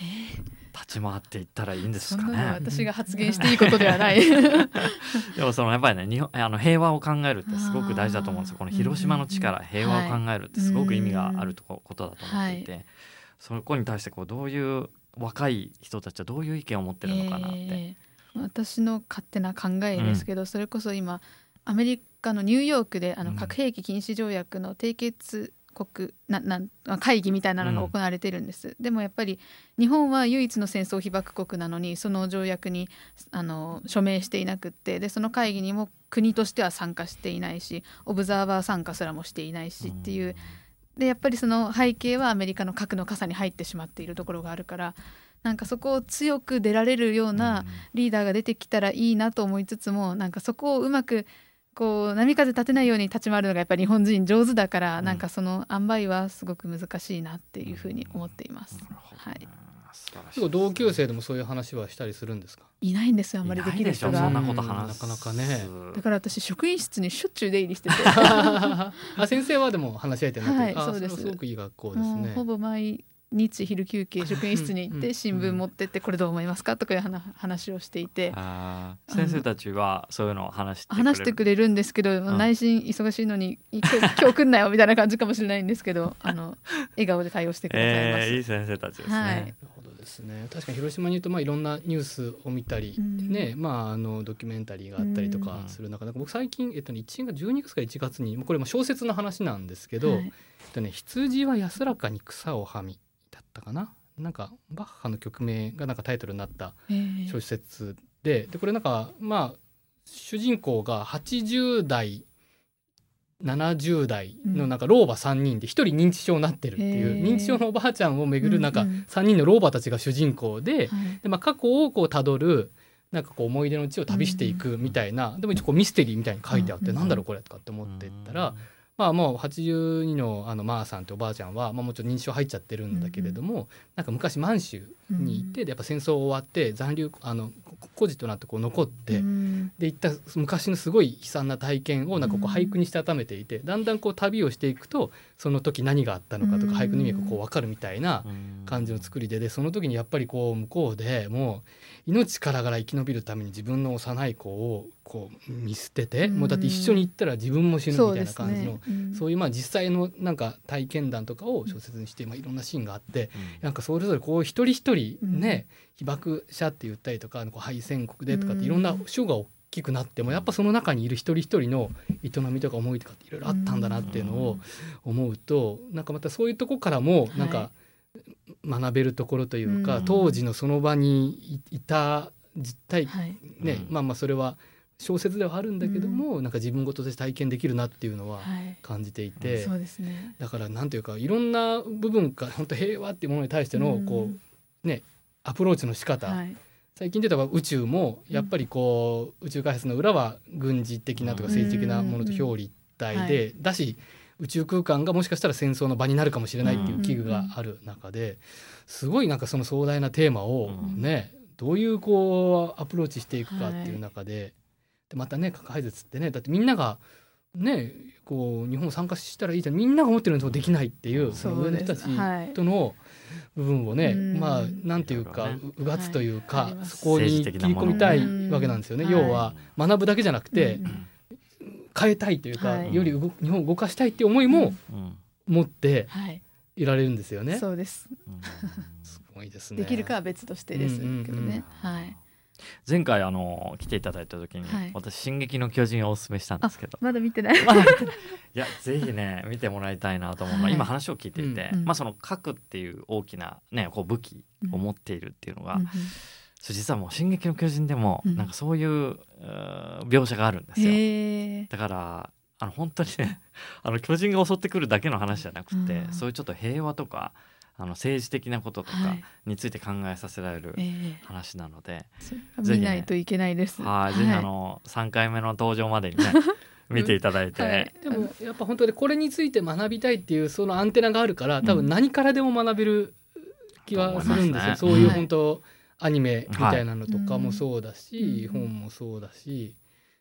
立ち回っていったらいいんですかね。 そんなの私が発言していいことではないでもやっぱりね平和を考えるってすごく大事だと思うんですよ。この広島の地から平和を考えるってすごく意味があることだと思っていて、そこに対してどういう若い人たちはどういう意見を持ってるのかなって、 私の勝手な考えですけど、それこそ今アメリカのニューヨークで核兵器禁止条約の締結国会議みたいなのが行われてるんです、でもやっぱり日本は唯一の戦争被爆国なのにその条約に署名していなくって、でその会議にも国としては参加していないし、オブザーバー参加すらもしていないしっていう、でやっぱりその背景はアメリカの核の傘に入ってしまっているところがあるから、なんかそこを強く出られるようなリーダーが出てきたらいいなと思いつつも、なんかそこをうまく波風立てないように立ち回るのがやっぱり日本人上手だから、なんかその塩梅はすごく難しいなっていうふうに思っています、はい、 同級生でもそういう話はしたりするんですか？ いないんですよ、あんまりできる人が。 そんなこと話なかなかね。 だから私職員室にしょっちゅう出入りしてて先生はでも話し合えてなくて、 はい、そうです。 すごくいい学校ですね。 ほぼ毎日昼休憩職員室に行って新聞持ってってこれどう思いますかとかいう話をしていて、 先生たちはそういうのを話してくれるんですけど、内心忙しいのに今日来んなよみたいな感じかもしれないんですけど笑顔で対応してくださいます、 いい先生たちですね、 はい、 なるほどですね。確かに広島にいるといろんなニュースを見たり、ね、ドキュメンタリーがあったりとかする中で、僕最近、12月か1月にこれも小説の話なんですけど、羊は安らかに草をはみだったかな、なんかバッハの曲名がなんかタイトルになった小説で、これなんか主人公が80代70代のなんか老婆3人で1人認知症になってるっていう、認知症のおばあちゃんをめぐるなんか3人の老婆たちが主人公で、過去をたどるなんか思い出の地を旅していくみたいな、でも一応ミステリーみたいに書いてあって、なんだろうこれとかって思ってったら、もう82のマーさんっておばあちゃんは、もうちょっと認知症入っちゃってるんだけれども、なんか昔満州に行って、やっぱ戦争終わって残留孤児となって残って、で行った昔のすごい悲惨な体験をなんか俳句にして温めていて、だんだん旅をしていくとその時何があったのかとか俳句の意味が分かるみたいな感じの作りで、その時にやっぱり向こうでもう命からがら生き延びるために自分の幼い子を見捨てて、もうだって一緒に行ったら自分も死ぬみたいな感じの、そういう実際のなんか体験談とかを小説にして、いろんなシーンがあって、なんかそれぞれ一人一人ね、被爆者って言ったりとか敗戦国でとかっていろんな主が大きくなっても、やっぱその中にいる一人一人の営みとか思いとかっていろいろあったんだなっていうのを思うと、なんかまたそういうとこからもなんか学べるところというか、当時のその場にいた実態ね、それは小説ではあるんだけども、なんか自分ごとで体験できるなっていうのは感じていて、 そうですね、 だからなんていうかいろんな部分から本当平和っていうものに対してのアプローチの仕方、最近出た宇宙もやっぱり宇宙開発の裏は軍事的なとか政治的なものと表裏一体で、だし宇宙空間がもしかしたら戦争の場になるかもしれないっていう危惧がある中で、すごいなんかその壮大なテーマをね、どういうアプローチしていくかっていう中で、でまたね核廃絶ってね、だってみんながね日本参加したらいいじゃん、みんなが思ってるのとできないっていう、その上の人たちとの部分をね、なんていうかうがつというか、そこに切り込みたいわけなんですよね。要は学ぶだけじゃなくて、変えたいというか、より日本を動かしたいっていう思いも持っていられるんですよね。 そうです。 すごいですね。 できるかは別としてですけどね。 前回来ていただいた時に、私進撃の巨人をおすすめしたんですけど、 まだ見てない。いやぜひね見てもらいたいなと思うのは、今話を聞いていて、その核っていう大きなね武器を持っているっていうのが、実はもう進撃の巨人でもなんかそういう描写があるんですよ。だから本当にね巨人が襲ってくるだけの話じゃなくて、そういうちょっと平和とか政治的なこととかについて考えさせられる話なので、 見ないといけないです。 ぜひ3回目の登場までにね見ていただいて、 でもやっぱ本当にこれについて学びたいっていうそのアンテナがあるから、多分何からでも学べる気はするんですよ。そういう本当アニメみたいなのとかもそうだし、本もそうだし、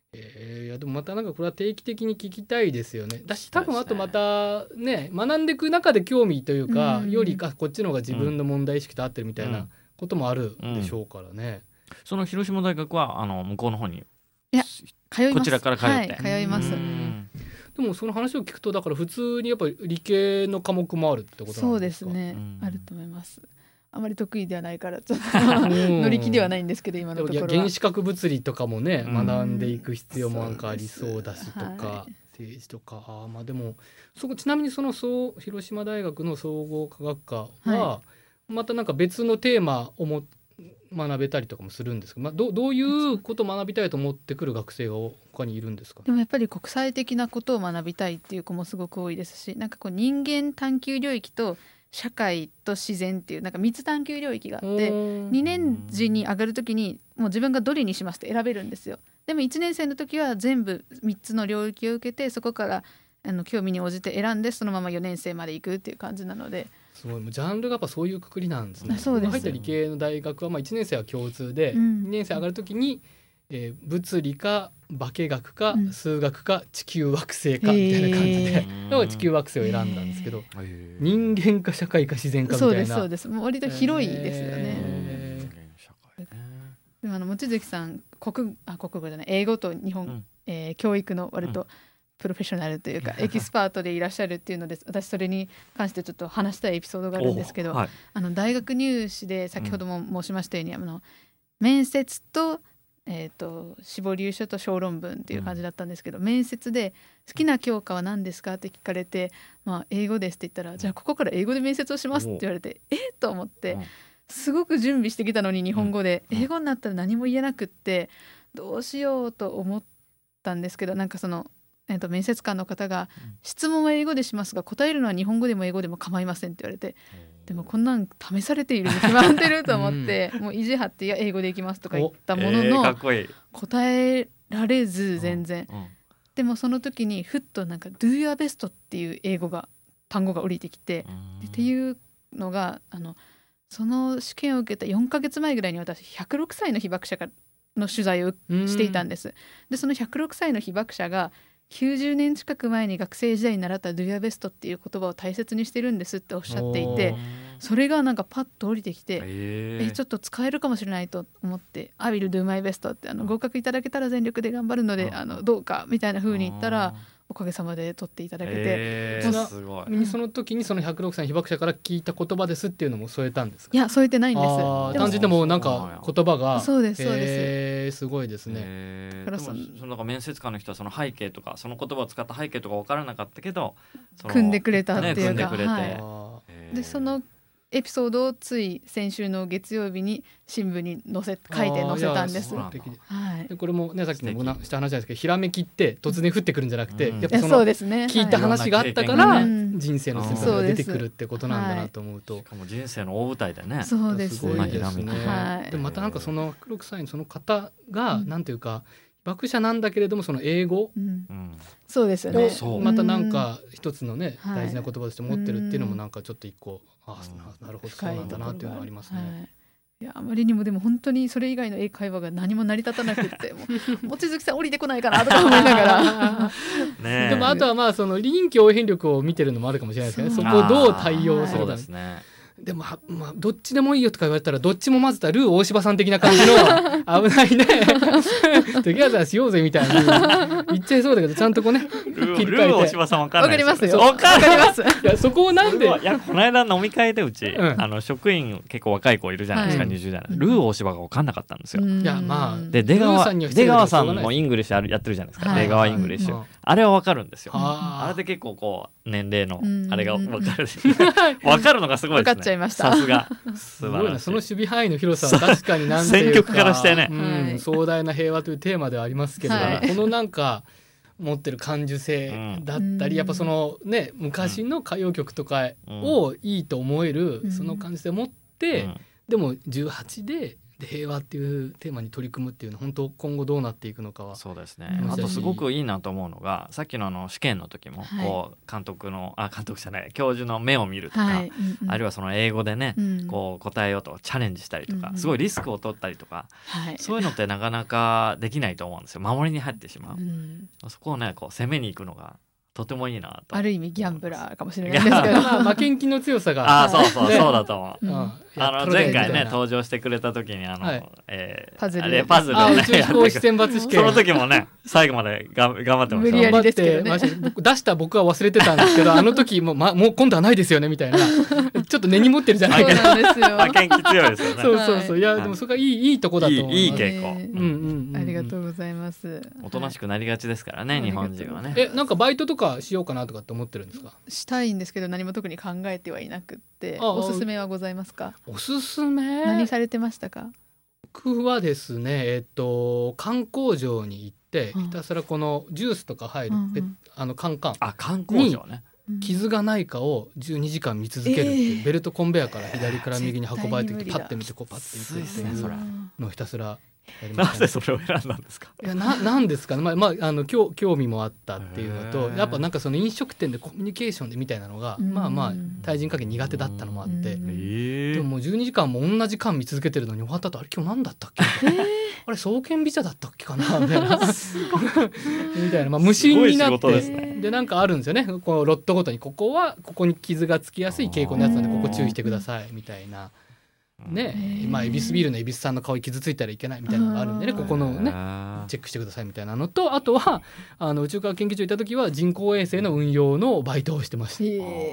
いやでもまたなんかこれは定期的に聞きたいですよね。だし多分あとまたね学んでいく中で興味というか、よりかこっちの方が自分の問題意識と合ってるみたいなこともあるでしょうからね。 その広島大学は向こうの方にいや通います。 こちらから通って、 はい、通います。 でもその話を聞くとだから普通にやっぱり理系の科目もあるってことなんですか。 そうですね、あると思います。あまり得意ではないからちょっと乗り気ではないんですけど今のところは。 原子核物理とかもね、学んでいく必要もなんかありそうだしとか、政治とかまあでもちなみにその広島大学の総合科学科はまたなんか別のテーマを学べたりとかもするんですか。どういうことを学びたいと思ってくる学生が他にいるんですか。 でもやっぱり国際的なことを学びたいっていう子もすごく多いですし、なんかこう人間探究領域と社会と自然っていうなんか3つ探究領域があって、2年次に上がるときにもう自分がどれにしますって選べるんですよ。でも1年生の時は全部3つの領域を受けて、そこから興味に応じて選んでそのまま4年生まで行くっていう感じなので、 すごいジャンルがやっぱそういうくくりなんですね。 そうです。 入った理系の大学は1年生は共通で、2年生上がるときに、物理か化学か数学か地球惑星かみたいな感じで、地球惑星を選んだんですけど、人間か社会か自然かみたいな。 そうです。もう割と広いですよね。でも望月さん国語じゃない英語と日本、教育の割とプロフェッショナルというかエキスパートでいらっしゃるっていうので、私それに関してちょっと話したいエピソードがあるんですけど、大学入試で先ほども申しましたように、面接と志望留書と小論文っていう感じだったんですけど、面接で好きな教科は何ですかって聞かれて、英語ですって言ったら、じゃあここから英語で面接をしますって言われて、と思って、すごく準備してきたのに日本語で、英語になったら何も言えなくってどうしようと思ったんですけど、なんかその面接官の方が質問は英語でしますが答えるのは日本語でも英語でも構いませんって言われて、でもこんなん試されているに決まってると思って、もう意地張っていや英語でいきますとか言ったものの、答えられず全然、でもその時にふっとなんか Do your best っていう単語が降りてきて、っていうのがその試験を受けた4ヶ月前ぐらいに私106歳の被爆者の取材をしていたんです。でその106歳の被爆者が90年近く前に学生時代に習った Do your best っていう言葉を大切にしてるんですっておっしゃっていて、それがなんかパッと降りてきて、ちょっと使えるかもしれないと思って I will do my best って合格いただけたら全力で頑張るのでどうかみたいな風に言ったら、おかげさまで取っていただけて、 すごい。その時にその106歳の被爆者から聞いた言葉ですっていうのも添えたんですか。 いや添えてないんです。 単純でもなんか言葉がそうですすごいですね。 でもその面接官の人はその背景とかその言葉を使った背景とか分からなかったけど組んでくれたっていうか、 でそのエピソードをつい先週の月曜日に新聞に書いて載せたんです。 でこれもねさっきもした話なんですけど、ひらめきって突然降ってくるんじゃなくて、やっぱ聞いた話があったから人生の選択が出てくるってことなんだなと思うと、 しかも人生の大舞台でね、 そうですすごいですね。でまたなんかその106歳のその方がなんていうか被爆者なんだけれどもその英語、 そうですよね。 またなんか一つのね大事な言葉として持ってるっていうのもなんかちょっと一個なるほどそうなんだなっていうのがありますね。 いやあまりにもでも本当にそれ以外の英会話が何も成り立たなくって望月さん降りてこないかなとか思いながらでもあとはその臨機応変力を見てるのもあるかもしれないですね。そこをどう対応するか。でもどっちでもいいよとか言われたらどっちも混ぜたルー大柴さん的な感じの危ないねトギャザーしようぜみたいな言っちゃいそうだけど、ちゃんとこうねルー大柴さん分かんないです。 わかりますよ。わかります。 いやそこをなんでいやこの間飲み会でうち、職員結構若い子いるじゃないですか、20代のルー大柴が分かんなかったんですよ。 いやで出川さんもイングリッシュやってるじゃないですか、出川イングリッシュ、あれは分かるんですよ。あれで結構こう年齢のあれが分かる分かるのがすごいですね。 分かっちゃいました。 さすがすごいな、その守備範囲の広さは確かに何ていうか選曲からしてね、 壮大な平和というテーマではありますけど、このなんか持ってる感受性だったり、やっぱそのね昔の歌謡曲とかをいいと思えるその感じ性を持って、でも18でで平和っていうテーマに取り組むっていうのは本当今後どうなっていくのかは。 そうですね、あとすごくいいなと思うのがさっきの試験の時もこう監督じゃない教授の目を見るとか、あるいはその英語でね、こう答えようとチャレンジしたりとか、すごいリスクを取ったりとか、そういうのってなかなかできないと思うんですよ。守りに入ってしまう、そこをねこう攻めに行くのがとてもいいなと。 ある意味ギャンブラーかもしれないですけど負けん気の強さがそうだと思う、前回ね登場してくれた時にパズルをね宇宙飛行士選抜試験その時もね最後まで頑張ってました。 無理やりですけどね出した僕は忘れてたんですけどあの時もう今度はないですよねみたいなちょっと根に持ってるじゃないかな。 負けん気強いですよね。 そういやでもそれがいいとこだと思う。 いい傾向、 ありがとうございます。 おとなしくなりがちですからね、日本人はね。 なんかバイトとかしようかなとかって思ってるんですか？ したいんですけど何も特に考えてはいなくって。おすすめはございますか？ おすすめ何されてましたか？ 僕はですね観光場に行ってひたすらこのジュースとか入るカンカン観光場ね傷がないかを12時間見続けるっていう、ベルトコンベヤから左から右に運ばれてきてパッて見てこうパッていくっていうのをひたすらなぜそれを選んだんですか？ いやなんですかね、興味もあったっていうのとやっぱなんかその飲食店でコミュニケーションでみたいなのが対人関係苦手だったのもあって、でももう12時間も同じ間見続けてるのに終わった後あれ今日何だったっけあれ送検ビザだったっけかなみたいなみたいな、無心になって、でなんかあるんですよね、こうロットごとにここに傷がつきやすい傾向のやつなんでここ注意してくださいみたいな。ね、エビスビールのエビスさんの顔に傷ついたらいけないみたいなのがあるんでね、ここのねチェックしてくださいみたいなのと、あとは宇宙科学研究所にいた時は人工衛星の運用のバイトをしてました。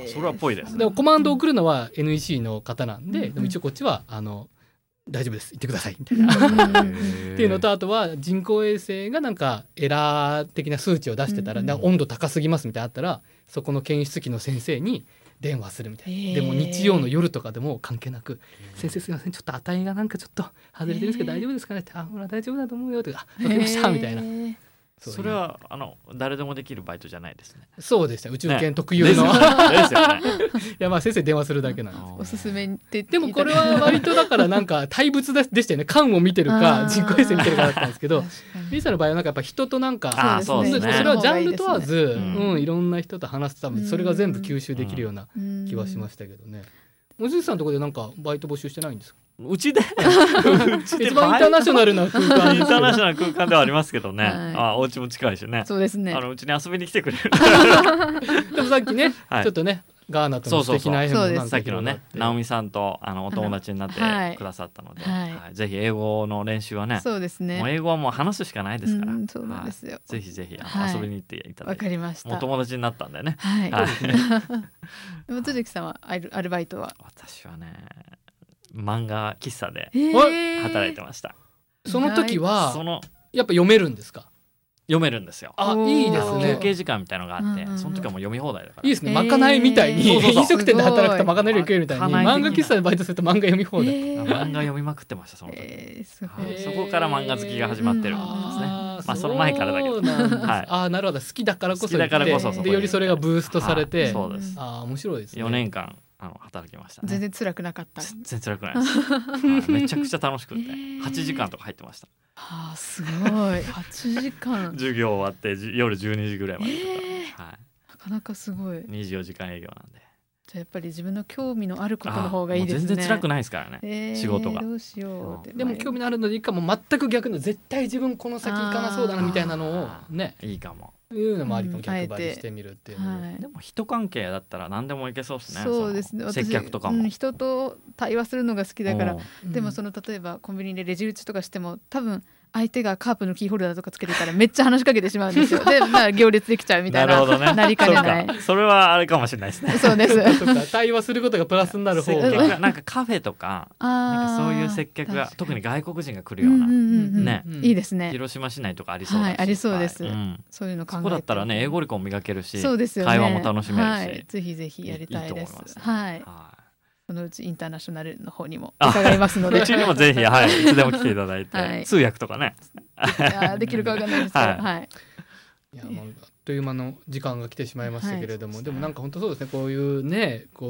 それはっぽいですね。 でもコマンドを送るのは NEC の方なんで、でも一応こっちは大丈夫です行ってくださいみたいなっていうのと、あとは人工衛星がなんかエラー的な数値を出してたら、温度高すぎますみたいなあったらそこの検出機の先生に電話するみたいな。でも日曜の夜とかでも関係なく、先生すいませんちょっと値がなんかちょっと外れてるんですけど大丈夫ですかねって、ほら大丈夫だと思うよとか分かりましたみたいな。 それは誰でもできるバイトじゃないですね。 そうでした、宇宙研特有の、 ですよね。 いや先生電話するだけなんです。 おすすめってでもこれは割とだからなんか対物でしたよね。缶を見てるか人工衛星見てるかだったんですけど、ミサの場合はなんかやっぱ人となんかそれはジャンル問わずいろんな人と話すためにそれが全部吸収できるような気はしましたけどね。望月さんのところでなんかバイト募集してないんですか？ うちで一番インターナショナルな空間インターナショナル空間ではありますけどね、お家も近いしね。 そうですね、 うちに遊びに来てくれるでもさっきね、ちょっとねガーナとの素敵な絵もなんかさっきのね直美さんとお友達になってくださったので、ぜひ英語の練習はね、 そうですね、 もう英語はもう話すしかないですから、 そうなんですよ。 ぜひぜひ遊びに行っていただいて、 わかりました。 もう友達になったんでね。 望月さんはアルバイトは？ 私はね漫画喫茶で働いてました。 その時はやっぱ読めるんですか？ 読めるんですよ。 いいですね。 休憩時間みたいのがあって、その時はもう読み放題だから。 いいですね。まかないみたいに飲食店で働くとまかない料食えるみたいに、漫画喫茶でバイトすると漫画読み放題。 漫画読みまくってましたその時。そこから漫画好きが始まってるんですね。その前からだけど。 なるほど。好きだからこそでよりそれがブーストされて、面白いですね。 4年間働きましたね。 全然辛くなかった。 全然辛くないです。めちゃくちゃ楽しくて8時間とか入ってました。 すごい8時間授業終わって夜12時ぐらいまでとか、 なかなかすごい。 24時間営業なんで。 じゃあやっぱり自分の興味のあることの方がいいですね。 全然辛くないですからね、仕事が。 どうしよう。 でも興味のあるのでいいかも、全く逆の絶対自分この先行かなそうだなみたいなのをね、 いいかもいうのもありかも、逆張りしてみるっていうのでも人関係だったら何でもいけそうですね。 そうですね。 接客とかも人と対話するのが好きだから。でも例えばコンビニでレジ打ちとかしても多分相手がカープのキーホルダーとかつけてたらめっちゃ話しかけてしまうんですよ。で行列できちゃうみたいな。なりかねない。 それはあれかもしれないですね。 そうです。 対話することがプラスになる方がなんかカフェとかなんかそういう接客が特に外国人が来るようなね、 いいですね。 広島市内とかありそうだし、 ありそうです。そういうの考えて、 そこだったらね英語力も磨けるし、 そうですよね、 会話も楽しめるし、 ぜひぜひやりたいです。 はい。 そのうちインターナショナルの方にも伺いますので、 うちにもぜひいつでも来ていただいて、通訳とかねできるかわかんないですけど、いやあっという間の時間が来てしまいましたけれども、でもなんか本当そうですね、こういうね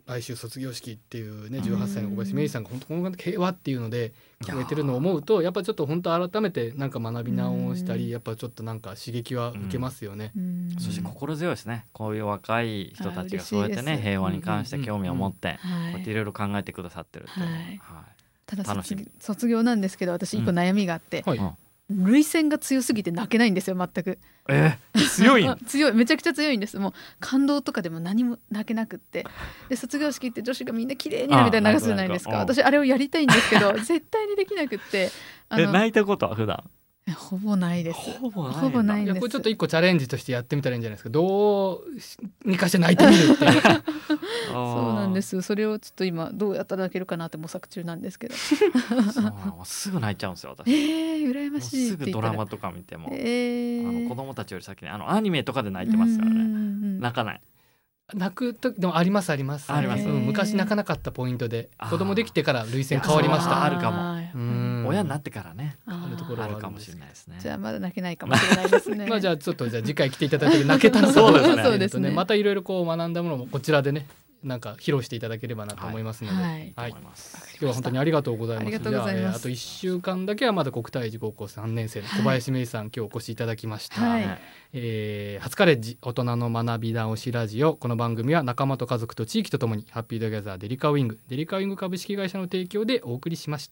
来週卒業式っていうね18歳の小林芽衣さんが本当この平和っていうので決めてるのを思うとやっぱちょっと本当改めてなんか学び直したりやっぱちょっとなんか刺激は受けますよね。 そして心強いですね。こういう若い人たちがそうやってね平和に関して興味を持ってこうやっていろいろ考えてくださってるっていうのは、 ただ卒業なんですけど私一個悩みがあって、 はい、 涙腺が強すぎて泣けないんですよ全く。 強い強い、めちゃくちゃ強いんです。もう感動とかでも何も泣けなくって、で卒業式って女子がみんな綺麗に涙流すじゃないですか。私あれをやりたいんですけど絶対にできなくって。 泣いたことは普段ほぼないです。 ほぼないんです。 これちょっと一個チャレンジとしてやってみたらいいんじゃないですか。どうにかして泣いてみるっていうそうなんです。それをちょっと今どうやったら泣けるかなって模索中なんですけどすぐ泣いちゃうんですよ私。 羨ましいって言ったらすぐドラマとか見ても、子供たちより先にアニメとかで泣いてますからね。泣かない。 泣く時でもあります、昔泣かなかったポイントで子供できてから涙腺変わりました。 あるかも。親になってからねあるところはあるかもしれないですね。 じゃあまだ泣けないかもしれないですねじゃあちょっと次回来ていただいて泣けたのかそうですね。 またいろいろこう学んだものもこちらでねなんか披露していただければなと思いますので、今日は本当にありがとうございます。じゃああと1週間だけはまだ国体寺高校3年生の小林芽衣さん、今日お越しいただきました。初カレッジ大人の学び直しラジオ。この番組は仲間と家族と地域とともにハッピートギャザーデリカウィング株式会社の提供でお送りしました。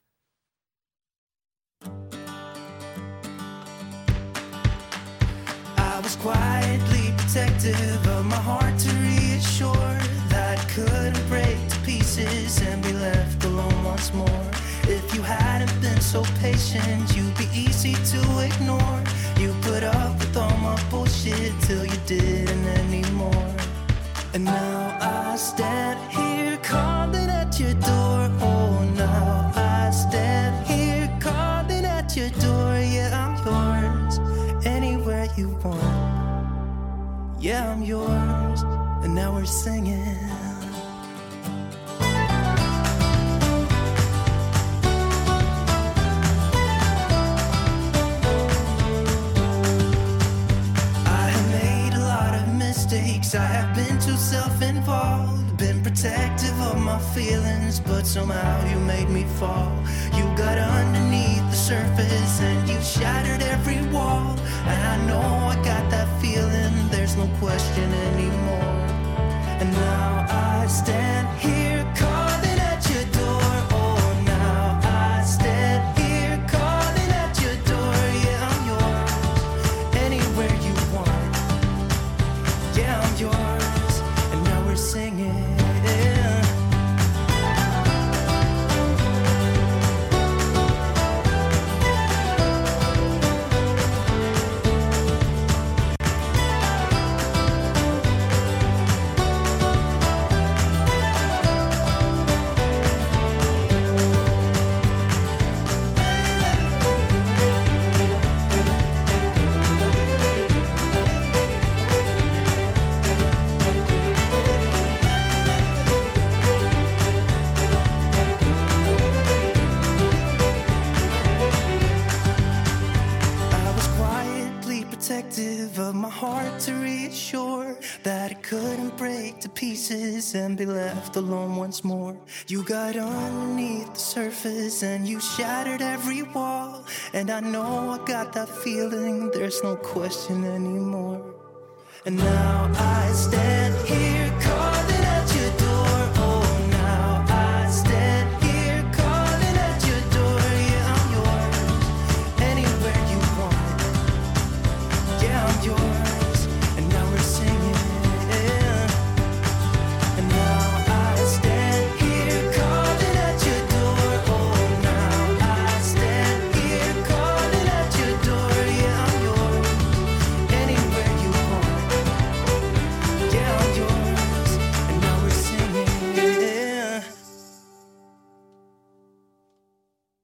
was quietly protective of my heart to reassure that I couldn't break to pieces and be left alone once more. If you hadn't been so patient, you'd be easy to ignore. You put up with all my bullshit till you didn't anymore. And now I stand here calling at your door. Oh, now I stand here calling at your door. Yeah, I'm yours anywhere you want. Yeah, I'm yours. And now we're singing. I have made a lot of mistakes. I have been too self-involved, been protective of my feelings, but somehow you made me fall. You got underneath the surface and you shattered every wall. And I know I got that feeling, there's no question anymore. And now I stand here calling at your door. Oh, now I stand here calling at your door. Yeah, I'm yours anywhere you want. Yeah, I'm yours. And now we're singing. Of my heart to reassure that it couldn't break to pieces and be left alone once more. You got underneath the surface and you shattered every wall. And I know I got that feeling, there's no question anymore. And now I stand here